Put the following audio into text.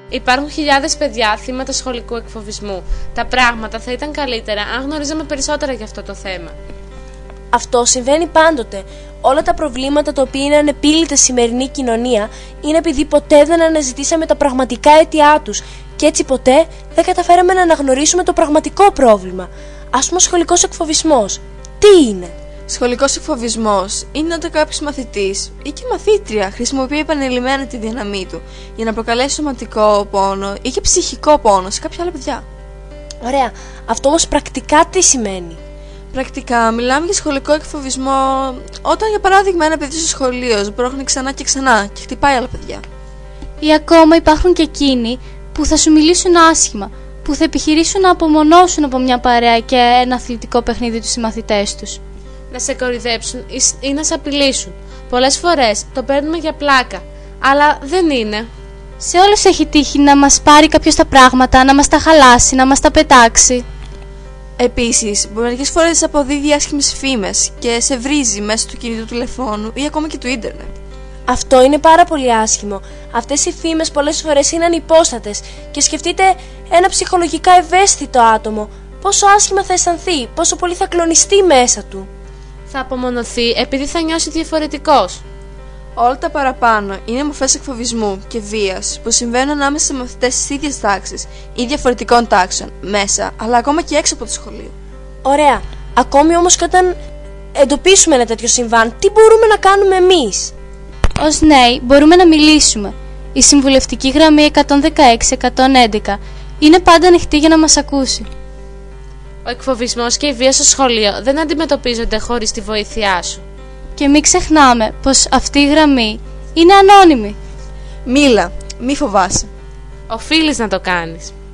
Υπάρχουν χιλιάδες παιδιά θύματα σχολικού εκφοβισμού. Τα πράγματα θα ήταν καλύτερα αν γνωρίζαμε περισσότερα για αυτό το θέμα. Αυτό συμβαίνει πάντοτε. Όλα τα προβλήματα τα οποία είναι ανεπίλητα στη σημερινή κοινωνία είναι επειδή ποτέ δεν αναζητήσαμε τα πραγματικά αίτια τους και έτσι ποτέ δεν καταφέραμε να αναγνωρίσουμε το πραγματικό πρόβλημα. Ας πούμε, σχολικός εκφοβισμός. Τι είναι? Σχολικός εκφοβισμός είναι όταν κάποιος μαθητής ή και μαθήτρια χρησιμοποιεί επανειλημμένα τη δύναμή του για να προκαλέσει σωματικό πόνο ή και ψυχικό πόνο σε κάποια άλλα παιδιά. Ωραία. Αυτό όμως πρακτικά τι σημαίνει? Πρακτικά μιλάμε για σχολικό εκφοβισμό όταν, για παράδειγμα, ένα παιδί στο σχολείο σπρώχνει ξανά και ξανά και χτυπάει άλλα παιδιά. Ή ακόμα υπάρχουν και εκείνοι που θα σου μιλήσουν άσχημα, που θα επιχειρήσουν να απομονώσουν από μια παρέα και ένα αθλητικό παιχνίδι τους οι μαθητές τους. Να σε κοροϊδέψουν ή να σε απειλήσουν. Πολλές φορές το παίρνουμε για πλάκα, αλλά δεν είναι. Σε όλους έχει τύχει να μας πάρει κάποιος τα πράγματα, να μας τα χαλάσει, να μας τα πετάξει. Επίσης, μερικές φορές αποδίδει άσχημες φήμες και σε βρίζει μέσω του κινητού τηλεφώνου ή ακόμα και του ίντερνετ. Αυτό είναι πάρα πολύ άσχημο. Αυτές οι φήμες πολλές φορές είναι ανυπόστατες και σκεφτείτε ένα ψυχολογικά ευαίσθητο άτομο. Πόσο άσχημα θα αισθανθεί, πόσο πολύ θα κλονιστεί μέσα του. Θα απομονωθεί επειδή θα νιώσει διαφορετικός. Όλα τα παραπάνω είναι μορφές εκφοβισμού και βίας που συμβαίνουν ανάμεσα σε μαθητές της ίδιας τάξης ή διαφορετικών τάξεων, μέσα αλλά ακόμα και έξω από το σχολείο. Ωραία. Ακόμη όμως και όταν εντοπίσουμε ένα τέτοιο συμβάν, τι μπορούμε να κάνουμε εμείς? Ως νέοι μπορούμε να μιλήσουμε. Η συμβουλευτική γραμμή 116-111 είναι πάντα ανοιχτή για να μας ακούσει. Ο εκφοβισμός και η βία στο σχολείο δεν αντιμετωπίζονται χωρίς τη βοήθειά σου. Και μην ξεχνάμε πως αυτή η γραμμή είναι ανώνυμη. Μίλα, μη φοβάσαι. Οφείλεις να το κάνεις.